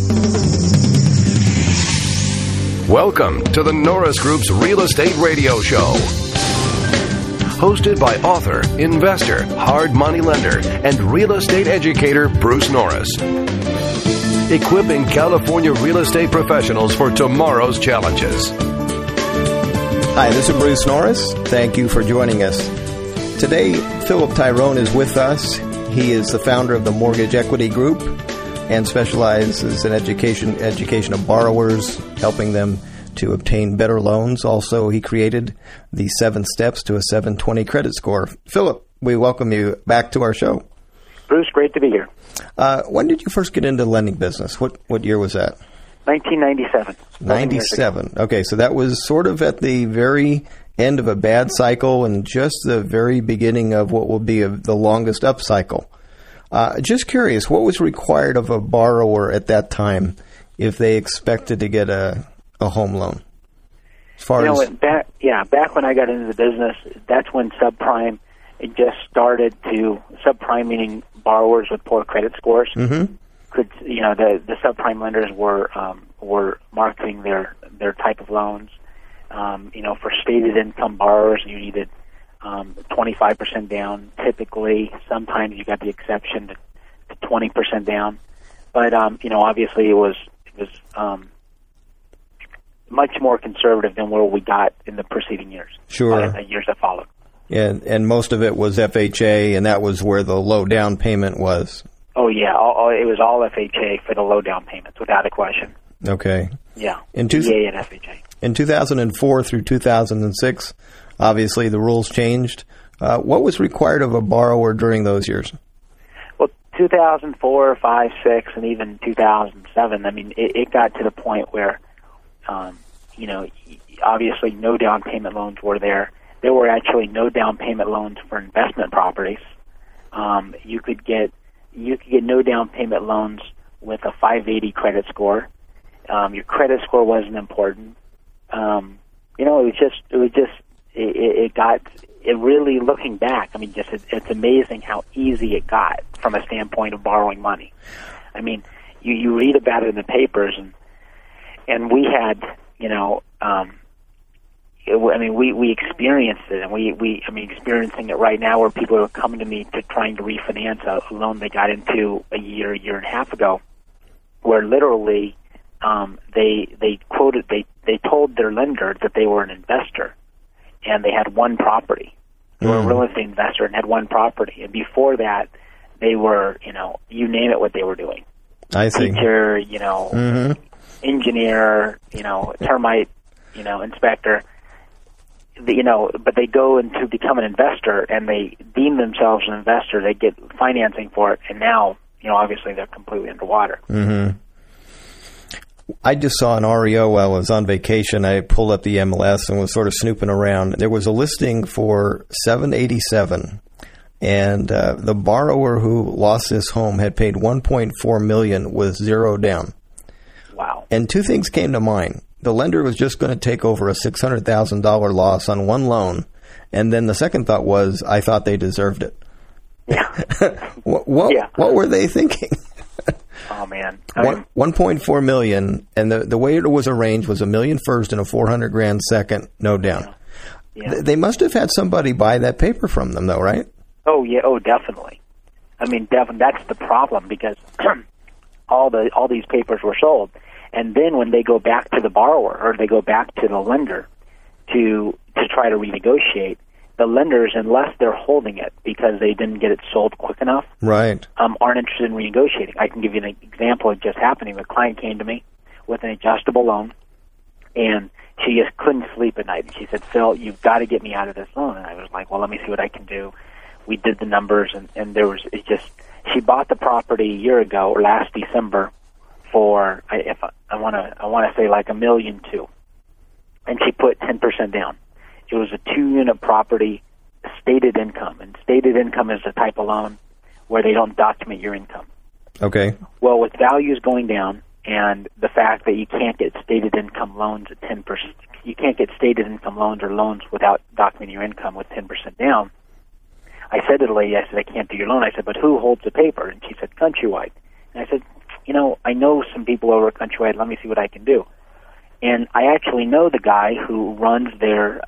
Welcome to the Norris Group's Real Estate Radio Show. Hosted by author, investor, hard money lender, and real estate educator Bruce Norris. Equipping California real estate professionals for tomorrow's challenges. Hi, this is Bruce Norris. Thank you for joining us. Today, Philip Tyrone is with us. He is the founder of the Mortgage Equity Group and specializes in education of borrowers, helping them to obtain better loans. Also, he created the 7 steps to a 720 credit score. Philip, we welcome you back to our show. Bruce, great to be here. When did you first get into the lending business? What year was that? 1997. 97. Okay, so that was sort of at the very end of a bad cycle and just the very beginning of what will be the longest up cycle. Just curious, what was required of a borrower at that time if they expected to get a home loan? As far as back when I got into the business, that's when subprime, it just started to, subprime meaning borrowers with poor credit scores, the subprime lenders were marketing their type of loans. For stated income borrowers, you needed 25% down. Typically, sometimes you got the exception to 20% down. But obviously it was much more conservative than where we got in the preceding years. Sure. The years that followed. Yeah, and most of it was FHA, and that was where the low down payment was. Oh yeah, it was all FHA for the low down payments, without a question. Okay. Yeah. VA and FHA. In 2004 through 2006. Obviously, the rules changed. What was required of a borrower during those years? Well, 2004, 5, 6, and even 2007, I mean, it got to the point where, obviously no down payment loans were there. There were actually no down payment loans for investment properties. You could get no down payment loans with a 580 credit score. Your credit score wasn't important. It really, looking back, I mean, it's amazing how easy it got from a standpoint of borrowing money. I mean, you read about it in the papers, and we had, we experienced it, and experiencing it right now, where people are coming to me trying to refinance a loan they got into a year and a half ago, where literally they told their lender that they were an investor, and they had one property. They were a real estate investor and had one property. And before that, they were, you name it, what they were doing. I see. Teacher, engineer, termite, inspector. But they go into become an investor, and they deem themselves an investor. They get financing for it, and now, obviously they're completely underwater. Mm-hmm. I just saw an REO while I was on vacation. I pulled up the MLS and was sort of snooping around. There was a listing for $787, and the borrower who lost his home had paid $1.4 million with zero down. Wow! And 2 things came to mind. The lender was just going to take over a $600,000 loss on one loan, and then the second thought was, I thought they deserved it. Yeah. What were they thinking? Oh man, $1.4 million, and the way it was arranged was $1 million first and a $400,000 second, no down. Yeah. They must have had somebody buy that paper from them, though, right? Oh yeah, definitely. I mean, that's the problem, because all these papers were sold, and then when they go back to the borrower or they go back to the lender to try to renegotiate, the lenders, unless they're holding it because they didn't get it sold quick enough, right, aren't interested in renegotiating. I can give you an example of just happening. The client came to me with an adjustable loan, and she just couldn't sleep at night. And she said, Phil, you've got to get me out of this loan. And I was like, well, let me see what I can do. We did the numbers, and there was she bought the property a year ago, or last December, for I want to say like $1.2 million, and she put 10% down. It was a 2-unit property, stated income, and stated income is the type of loan where they don't document your income. Okay. Well, with values going down and the fact that you can't get stated income loans at 10%, you can't get stated income loans or loans without documenting your income with 10% down. I said to the lady, I said, I can't do your loan. I said, but who holds the paper? And she said, Countrywide. And I said, I know some people over at Countrywide. Let me see what I can do. And I actually know the guy who runs their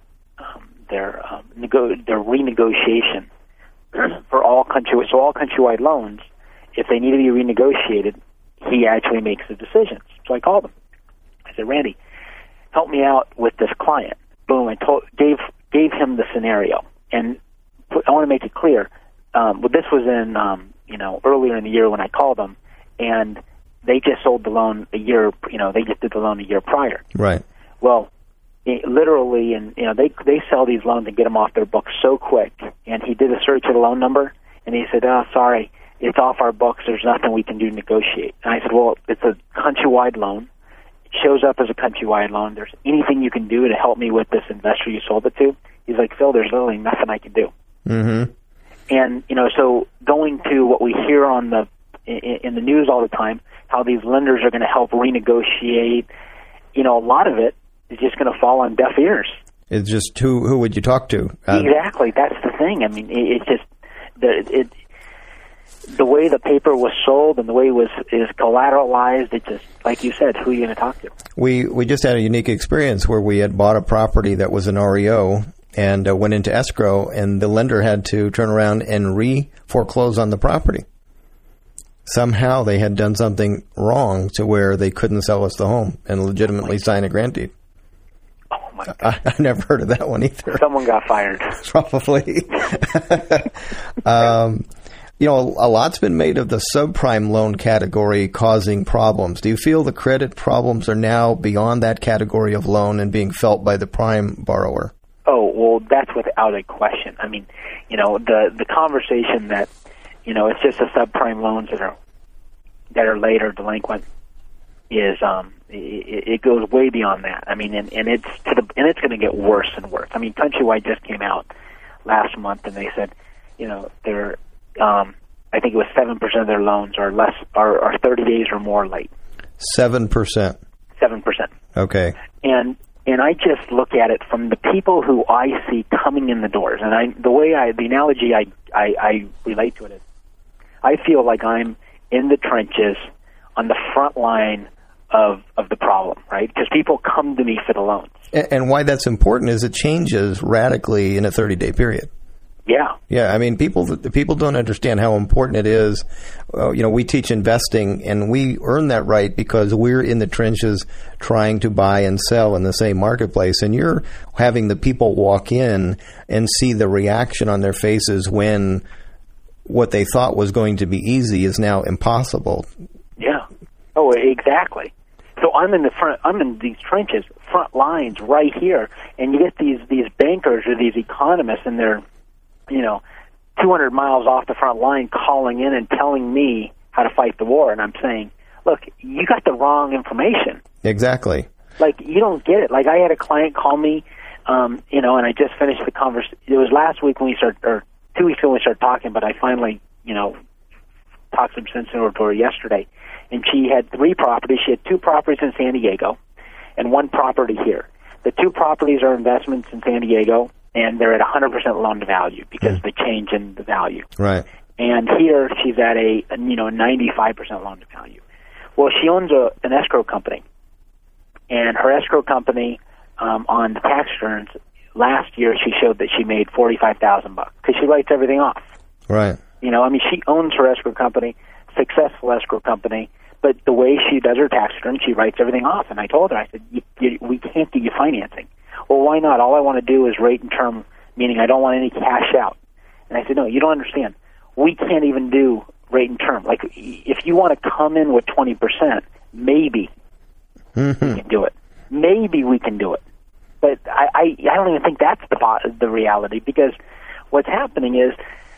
renegotiation for all Countrywide. So all Countrywide loans, if they need to be renegotiated, he actually makes the decisions. So I called him. I said, Randy, help me out with this client. Boom! I gave him the scenario, and I want to make it clear. But this was in earlier in the year when I called them, and they just sold the loan a year. They just did the loan a year prior. Right. Well, literally, and they sell these loans and get them off their books so quick. And he did a search of the loan number, and he said, "Oh, sorry, it's off our books. There's nothing we can do to negotiate." And I said, "Well, it's a Countrywide loan. It shows up as a Countrywide loan. There's anything you can do to help me with this investor you sold it to?" He's like, "Phil, there's literally nothing I can do." Mm-hmm. And so going to what we hear in the news all the time, how these lenders are going to help renegotiate, a lot of it is just going to fall on deaf ears. It's just who would you talk to? Exactly, that's the thing. I mean, it's just the way the paper was sold and the way is collateralized. It just, like you said, who are you going to talk to? We just had a unique experience where we had bought a property that was an REO and went into escrow, and the lender had to turn around and re-foreclose on the property. Somehow they had done something wrong to where they couldn't sell us the home and legitimately sign a grant deed. Oh, my God. I never heard of that one either. Someone got fired. Probably. A lot's been made of the subprime loan category causing problems. Do you feel the credit problems are now beyond that category of loan and being felt by the prime borrower? Oh, well, that's without a question. I mean, the conversation that, it's just the subprime loans that are late or delinquent is it goes way beyond that. I mean, and it's going to get worse and worse. I mean, Countrywide just came out last month and they said, they're I think it was 7% of their loans are 30 days or more late. 7%. 7%. Okay. And I just look at it from the people who I see coming in the doors, and the analogy I relate to it is, I feel like I'm in the trenches on the front line of the problem, right? Because people come to me for the loans. And why that's important is it changes radically in a 30-day period. Yeah. Yeah, I mean, people don't understand how important it is. We teach investing, and we earn that right because we're in the trenches trying to buy and sell in the same marketplace. And you're having the people walk in and see the reaction on their faces when what they thought was going to be easy is now impossible. Yeah. Oh, exactly. So I'm in these trenches, front lines right here, and you get these bankers or these economists, and they're 200 miles off the front line calling in and telling me how to fight the war. And I'm saying, look, you got the wrong information. Exactly. Like, you don't get it. Like, I had a client call me, and I just finished the conversation. It was last week when we started, or 2 weeks ago when we started talking, but I finally, talked some sense into her yesterday. And she had 3 properties. She had 2 properties in San Diego and 1 property here. The 2 properties are investments in San Diego, and they're at 100% loan to value because of the change in the value. Right. And here she's at a 95% loan to value. Well, she owns an escrow company, and her escrow company on the tax returns last year she showed that she made $45,000 because she writes everything off. Right. She owns her escrow company, successful escrow company, but the way she does her tax return, she writes everything off. And I told her, I said, we can't get you financing. Well, why not? All I want to do is rate and term, meaning I don't want any cash out. And I said, no, you don't understand. We can't even do rate and term. Like, if you want to come in with 20%, maybe we can do it. Maybe we can do it. But I don't even think that's the reality, because what's happening is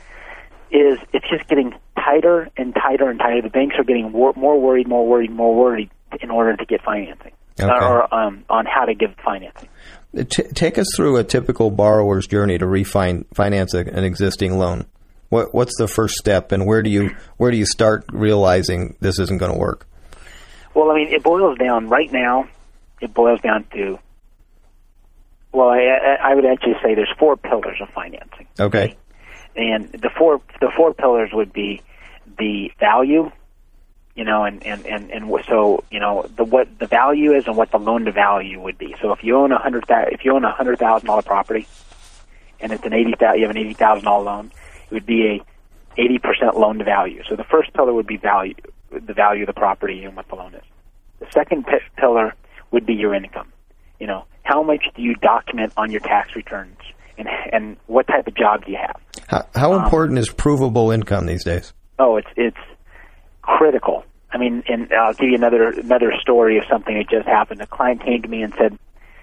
it's just getting tighter and tighter and tighter. The banks are getting more worried in order to get financing, or on how to give financing. Take us through a typical borrower's journey to refinance an existing loan. What's the first step, and where do you start realizing this isn't going to work? Well, it boils down right now. It boils down to, well, I would actually say there's 4 pillars of financing. Okay. And the four pillars would be the value, So what the value is and what the loan to value would be. So if you own $100,000 property, and it's you have an $80,000 loan, it would be a 80% loan to value. So the first pillar would be the value of the property and what the loan is. The second pillar would be your income. How much do you document on your tax returns, and what type of job do you have? How important is provable income these days? Oh, it's critical. I mean, and I'll give you another story of something that just happened. A client came to me and said,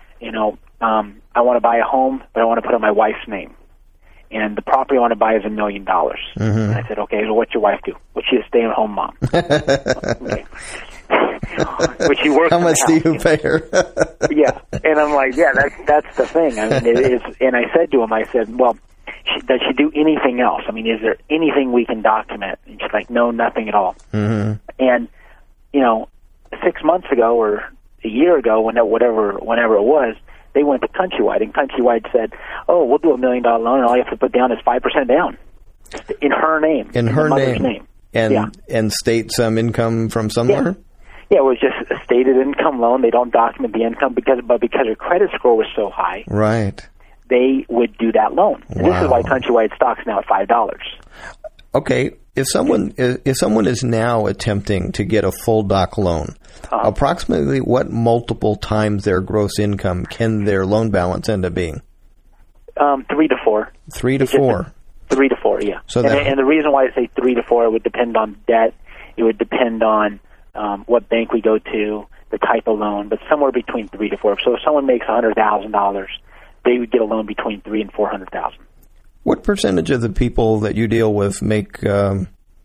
I want to buy a home, but I want to put on my wife's name. And the property I want to buy is $1 million. Mm-hmm. And I said, okay, so what's your wife do? Well, she's a stay-at-home mom. Okay. But she works. How much do you pay her? Yeah. And I'm like, yeah, that's the thing. I mean, it is. And I said to him, well, does she do anything else? I mean, is there anything we can document? And she's like, no, nothing at all. Mm-hmm. And, 6 months ago or a year ago, whenever it was, they went to Countrywide, and Countrywide said, oh, we'll do $1 million loan, and all you have to put down is 5% down in her name. In her name. And state some income from somewhere? Yeah, it was just a stated income loan. They don't document the income because her credit score was so high. Right. They would do that loan. And This is why Countrywide stock's now at $5. Okay, if someone is now attempting to get a full doc loan, approximately what multiple times their gross income can their loan balance end up being? 3 to 4. 3 to 4. 3 to 4, yeah. So and the reason why I say 3 to 4, it would depend on debt. It would depend on what bank we go to, the type of loan, but somewhere between 3 to 4. So if someone makes $100,000, they would get a loan between $300,000 and $400,000. What percentage of the people that you deal with make the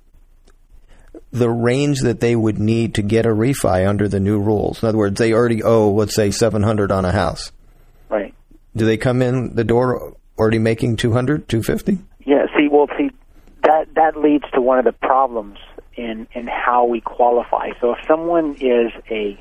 range that they would need to get a refi under the new rules? In other words, they already owe, let's say, $700 on a house. Right. Do they come in the door already making $200, $250? Yeah. See, that leads to one of the problems in how we qualify. So if someone is a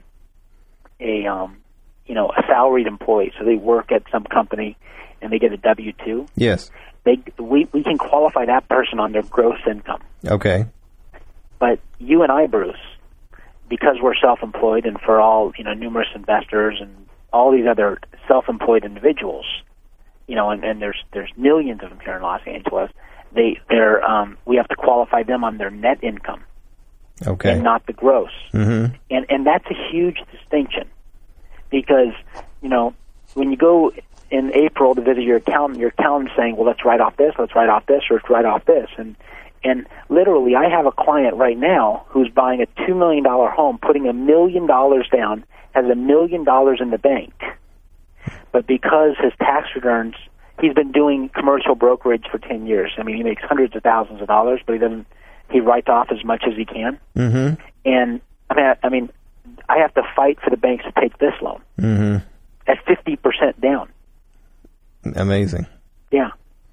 salaried employee, so they work at some company and they get a W-2. Yes. We can qualify that person on their gross income. Okay. But you and I, Bruce, because we're self-employed, and for all numerous investors and all these other self-employed individuals, and there's millions of them here in Los Angeles. We have to qualify them on their net income. Okay. And not the gross. Mm-hmm. And that's a huge distinction, because when you go in April to visit your accountant's saying, well, let's write off this, or let's write off this. And literally, I have a client right now who's buying a $2 million home, putting $1 million down, has $1 million in the bank. But because his tax returns, he's been doing commercial brokerage for 10 years. I mean, he makes hundreds of thousands of dollars, but he writes off as much as he can. Mm-hmm. And I mean, I have to fight for the banks to take this loan at 50% down. Amazing. Yeah.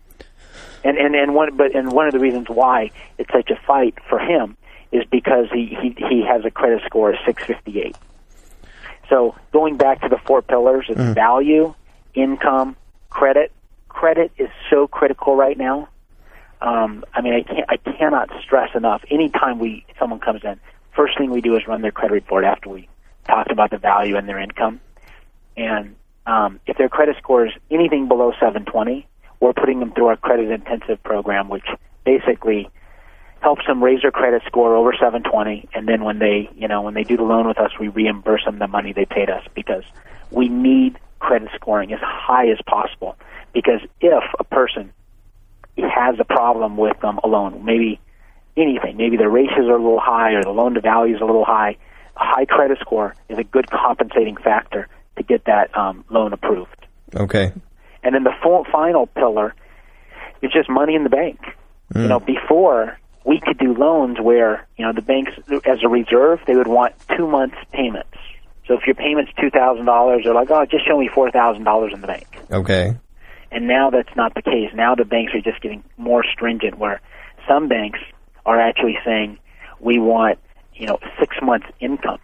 And one of the reasons why it's such a fight for him is because he has a credit score of 658. So going back to the 4 pillars, it's value, income, credit. Credit is so critical right now. I mean, I cannot stress enough. Anytime someone comes in, first thing we do is run their credit report after we talk about the value and their income. And if their credit score is anything below 720, we're putting them through our credit intensive program, which basically helps them raise their credit score over 720. And then when they do the loan with us, we reimburse them the money they paid us, because we need credit scoring as high as possible. Because if a person has a problem with a loan, maybe anything, maybe their ratios are a little high or the loan to value is a little high, a high credit score is a good compensating factor to get that loan approved. Okay. And then the final pillar is just money in the bank. Before, we could do loans where, the banks, as a reserve, they would want 2 months payments. So if your payment's $2,000, they're like, oh, just show me $4,000 in the bank. Okay. And now that's not the case. Now the banks are just getting more stringent, where some banks are actually saying, we want, 6 months income.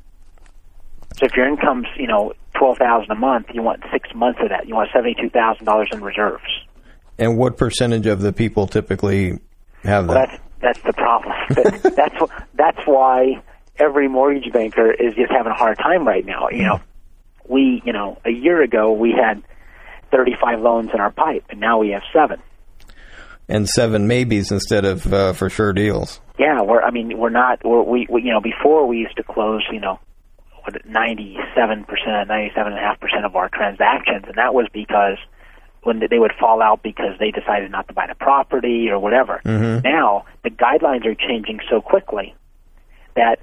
So if your income's, $12,000 a month, you want 6 months of that. You want $72,000 in reserves. And what percentage of the people typically have that? That's the problem. That's why every mortgage banker is just having a hard time right now. A year ago we had 35 loans in our pipe, and now we have 7. And 7 maybes instead of for sure deals. Yeah, before we used to close, 97.5% of our transactions, and that was because when they would fall out because they decided not to buy the property or whatever. Mm-hmm. Now, the guidelines are changing so quickly that,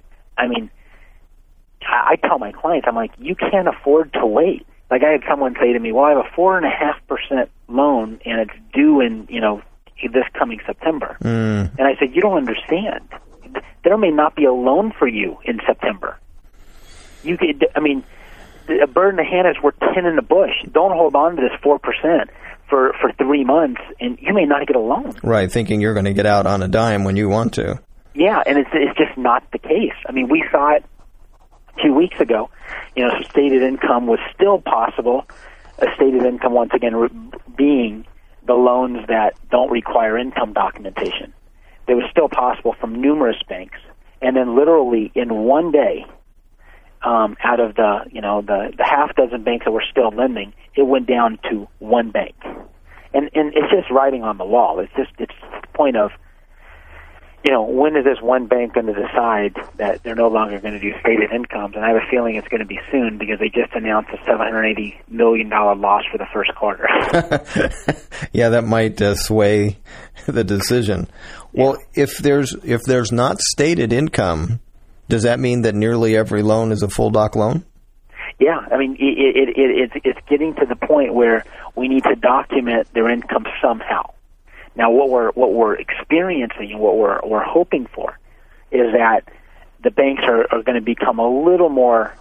I tell my clients, I'm like, you can't afford to wait. Like, I had someone say to me, well, I have a 4.5% loan, and it's due in, this coming September. And I said, you don't understand. There may not be a loan for you in September. A bird in the hand is worth 10 in the bush. Don't hold on to this 4% for 3 months, and you may not get a loan. Right, thinking you're going to get out on a dime when you want to. Yeah, and it's just not the case. We saw it 2 weeks ago. Stated income was still possible. Stated income, once again, being the loans that don't require income documentation. It was still possible from numerous banks. And then literally in one day, out of the half dozen banks that were still lending, it went down to one bank. And it's just writing on the wall. It's the point of, when is this one bank going to decide that they're no longer going to do stated incomes? And I have a feeling it's going to be soon because they just announced a $780 million loss for the first quarter. Yeah, that might sway the decision. Yeah. Well, if there's not stated income, does that mean that nearly every loan is a full doc loan? Yeah, it's getting to the point where we need to document their income somehow. Now, what we're experiencing and what we're hoping for is that the banks are going to become a little more,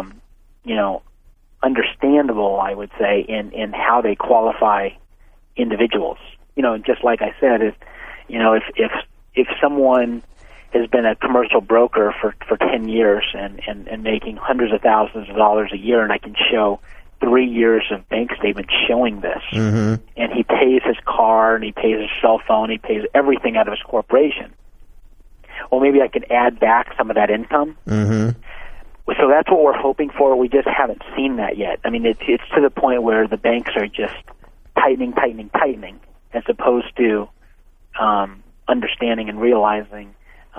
understandable, I would say, in how they qualify individuals. Just like I said, if someone has been a commercial broker for 10 years and making hundreds of thousands of dollars a year, and I can show 3 years of bank statements showing this, mm-hmm. and he pays his car, and he pays his cell phone, he pays everything out of his corporation. Well, maybe I can add back some of that income. Mm-hmm. So that's what we're hoping for. We just haven't seen that yet. It's to the point where the banks are just tightening, as opposed to understanding and realizing,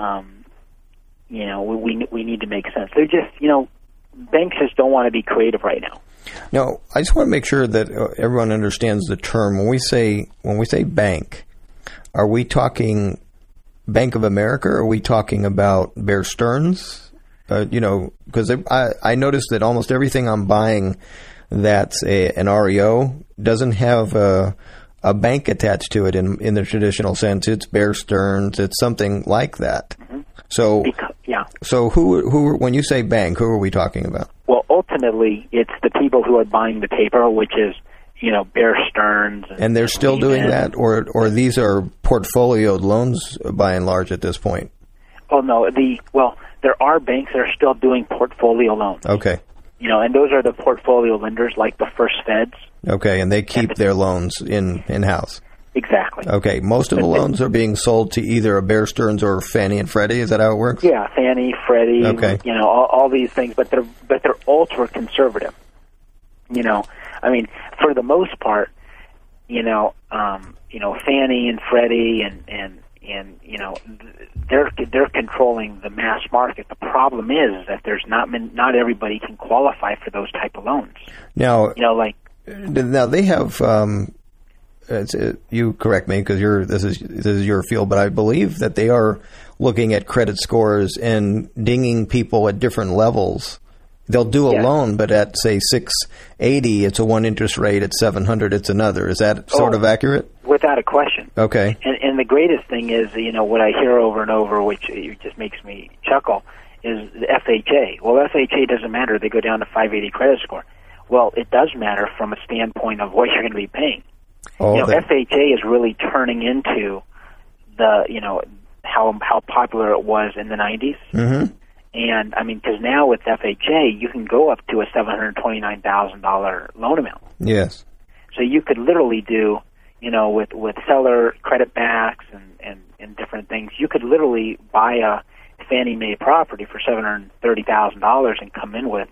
we need to make sense. They're just, banks just don't want to be creative right now. No, I just want to make sure that everyone understands the term. When we say bank, are we talking Bank of America? Or are we talking about Bear Stearns? Because I noticed that almost everything I'm buying that's an REO doesn't have a bank attached to it in the traditional sense. It's Bear Stearns. It's something like that. Mm-hmm. So who when you say bank, who are we talking about? Well, ultimately, it's the people who are buying the paper, which is, Bear Stearns. And they're still doing that, or these are portfolioed loans by and large at this point? Oh, no. There are banks that are still doing portfolio loans. Okay. And those are the portfolio lenders like the First Feds. Okay, and they keep their loans in-house. Exactly. Okay, most of the loans are being sold to either a Bear Stearns or Fannie and Freddie. Is that how it works? Yeah, Fannie, Freddie. Okay. All these things, but they're ultra conservative. For the most part, Fannie and Freddie and they're controlling the mass market. The problem is that there's not everybody can qualify for those type of loans. Now, now they have. You correct me because this is your field, but I believe that they are looking at credit scores and dinging people at different levels. They'll do a loan, but at say 680, it's a one interest rate. At 700, it's another. Is that sort of accurate? Without a question. Okay. And the greatest thing is, what I hear over and over, which just makes me chuckle, is the FHA. Well, FHA doesn't matter. They go down to 580 credit score. Well, it does matter from a standpoint of what you're going to be paying. FHA is really turning into the, how popular it was in the 90s. Mm-hmm. And, because now with FHA, you can go up to a $729,000 loan amount. Yes. So you could literally do, with seller credit backs and and different things. You could literally buy a Fannie Mae property for $730,000 and come in with,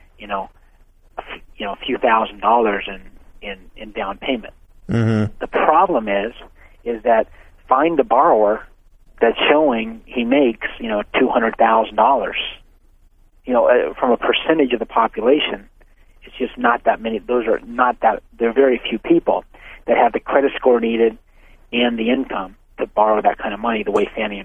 a few $1,000s in down payment. Mm-hmm. The problem is that find a borrower that's showing he makes, $200,000. From a percentage of the population, it's just not that many. There are very few people that have the credit score needed and the income to borrow that kind of money the way Fannie and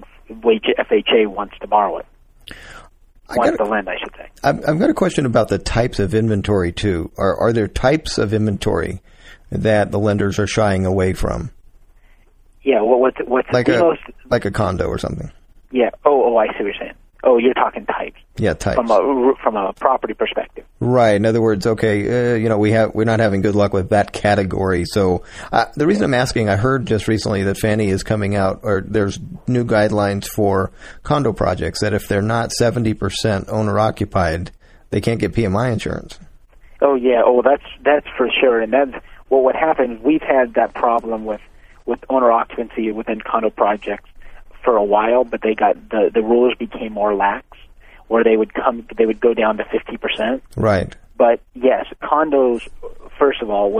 FHA wants to borrow it. Wants to lend, I should say. I've got a question about the types of inventory, too. Are there types of inventory that the lenders are shying away from? Yeah, what's like the most... Like a condo or something? Yeah. Oh, I see what you're saying. Oh, you're talking types. Yeah, types. From a property perspective. Right. In other words, okay, we're not having good luck with that category. So the reason I'm asking, I heard just recently that Fannie is coming out, or there's new guidelines for condo projects that if they're not 70% owner occupied, they can't get PMI insurance. Oh yeah. Oh, that's for sure. And that's what happened. We've had that problem with owner occupancy within condo projects for a while, but they got the rules became more lax, where they would go down to 50%. Right. But yes, condos. First of all,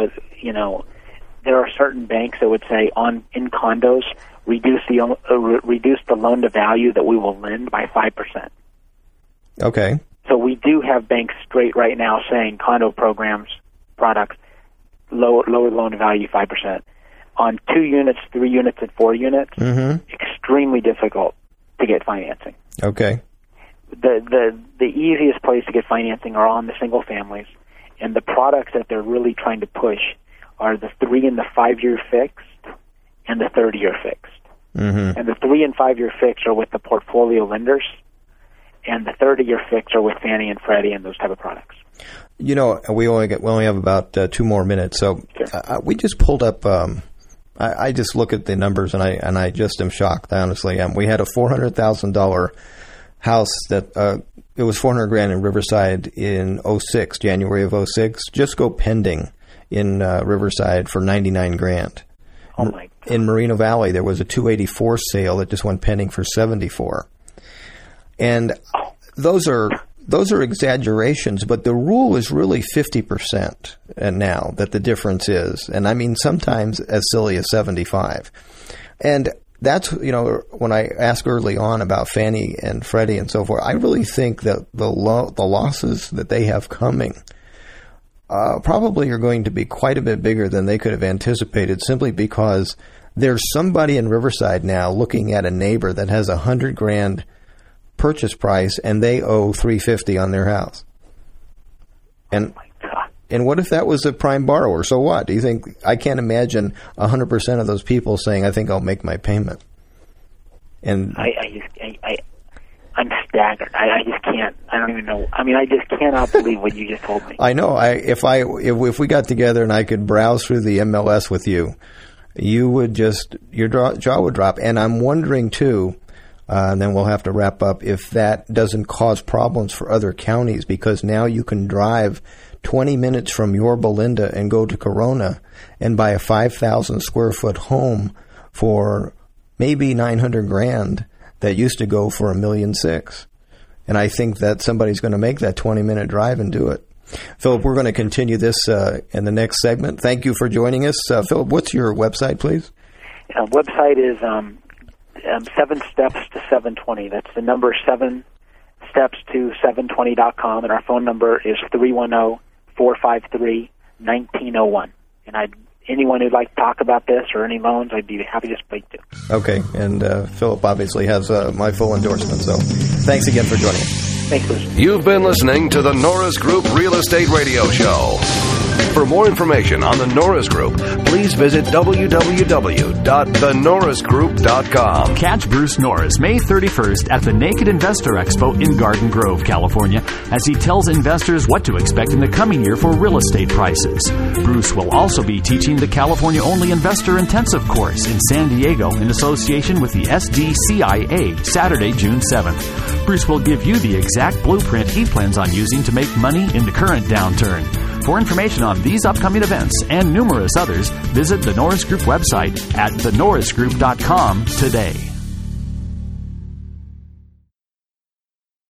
there are certain banks that would say in condos reduce the loan to value that we will lend by 5%. Okay. So we do have banks straight right now saying condo products lower loan to value 5%. On 2 units, 3 units, and 4 units, extremely difficult to get financing. Okay. The easiest place to get financing are on the single families, and the products that they're really trying to push are the 3 and the 5 year fixed and the 30-year fixed. Mm-hmm. And the 3 and 5 year fixed are with the portfolio lenders, and the 30-year fixed are with Fannie and Freddie and those type of products. We only have about 2 more minutes, so sure. We just pulled up. I just look at the numbers and I just am shocked. I honestly am. We had a $400,000 house that it was $400,000 in Riverside in January of 2006. Just go pending in Riverside for $99,000. Oh my God. In Moreno Valley, there was a 284 sale that just went pending for $74,000. And those are exaggerations, but the rule is really 50% now that the difference is. And I mean, sometimes as silly as 75. And that's, when I asked early on about Fannie and Freddie and so forth, I really think that the losses that they have coming probably are going to be quite a bit bigger than they could have anticipated, simply because there's somebody in Riverside now looking at a neighbor that has $100,000 purchase price and they owe $350 on their house. And what if that was a prime borrower? So what? Do you think? I can't imagine 100% of those people saying, "I think I'll make my payment." And I'm staggered. I just can't. I don't even know. I mean, I just cannot believe what you just told me. I know. If we got together and I could browse through the MLS with you, you would your jaw would drop. And I'm wondering too. And then we'll have to wrap up, if that doesn't cause problems for other counties, because now you can drive 20 minutes from Yorba Linda and go to Corona and buy a 5,000 square foot home for maybe $900,000 that used to go for $1.6 million. And I think that somebody's going to make that 20-minute drive and do it. Philip, we're going to continue this in the next segment. Thank you for joining us. Philip, what's your website, please? Website is 7 Steps to 720. That's the number 7 Steps to 720.com, and our phone number is 310-453-1901. And anyone who'd like to talk about this or any loans, I'd be happy to speak to. Okay, and Philip obviously has my full endorsement, so thanks again for joining us. Thanks, Bruce. You've been listening to the Norris Group Real Estate Radio Show. For more information on the Norris Group, please visit www.thenorrisgroup.com. Catch Bruce Norris May 31st at the Naked Investor Expo in Garden Grove, California, as he tells investors what to expect in the coming year for real estate prices. Bruce will also be teaching the California-only Investor Intensive course in San Diego in association with the SDCIA, Saturday, June 7th. Bruce will give you the exact blueprint he plans on using to make money in the current downturn. For information on these upcoming events and numerous others, visit the Norris Group website at thenorrisgroup.com today.